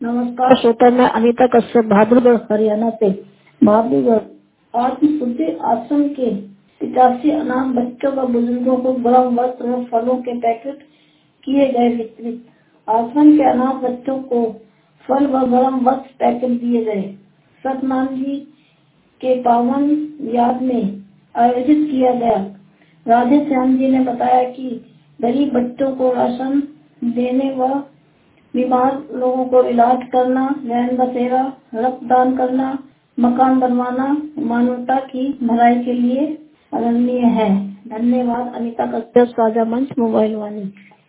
नमस्कार श्रोता, मैं अनीता कश्यप बहादुरगढ़ हरियाणा से। बहादुरगढ़ आत्म शुद्धि आश्रम के 85 अनाथ बच्चों व बुजुर्गों को गर्म वस्त्र व फलों के पैकेट किए गए वितरित। आश्रम के अनाथ बच्चों को फल व गर्म वस्त्र पैकेट दिए गए। सतनाम जी के पावन याद में आयोजित किया गया। राधे श्याम जी ने बताया कि गरीब बच्चों को राशन देने व बीमार लोगों को इलाज करना, रैन बसेरा, रक्तदान करना, मकान बनवाना मानवता की भलाई के लिए अनन्य है। धन्यवाद। अनीता कश्यप, साझा मंच, मोबाइल वाणी।